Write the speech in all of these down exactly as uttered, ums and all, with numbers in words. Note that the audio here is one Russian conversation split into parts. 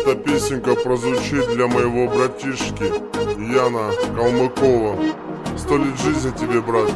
Эта песенка прозвучит для моего братишки Яна Калмыкова. Сто лет жизни тебе, брат.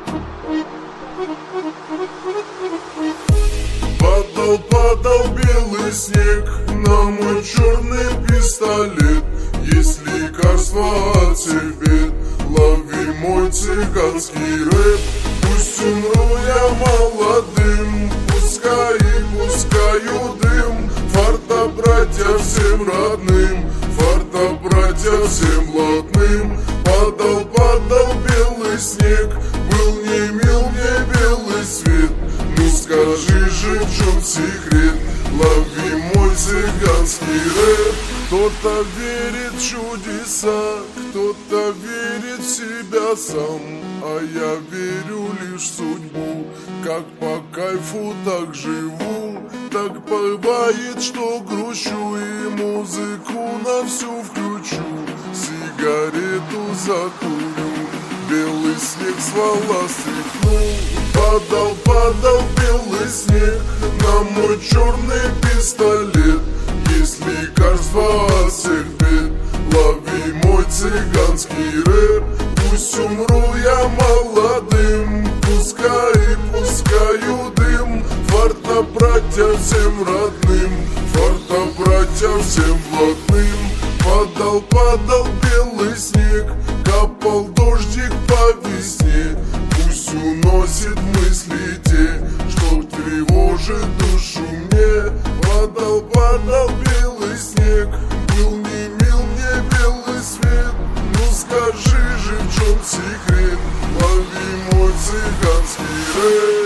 Падал, падал белый снег на мой черный пистолет. Есть лекарство от всех бед, лови мой цыганский рэп. Пусть умру я молодым, пускай и пускаю дым. Фарта, братья, всем родным, фарта, братья, всем блатным. Падал, падал белый снег, был не мил мне белый свет. Ну скажи же, в чем секрет, лови мой цыганский рэп. Кто-то верит в чудеса, кто-то верит в себя сам, а я верю лишь в судьбу. Как по кайфу, так живу. Так бывает, что грущу и музыку на всю включу. Сигарету закурю, белый снег с волос стряхнул. Падал, падал белый снег на мой черный пистолет. Есть лекарство от всех бед, лови мой цыганский рэп. Пусть умру я молодым, пускай и пускаю дым. Фарта, братья, всем родным, фарта, братья, всем блатным. Падал, падал белый снег, капал дождик по весне. Пусть уносит мысли те, что тревожит душу мне. Падал, падал белый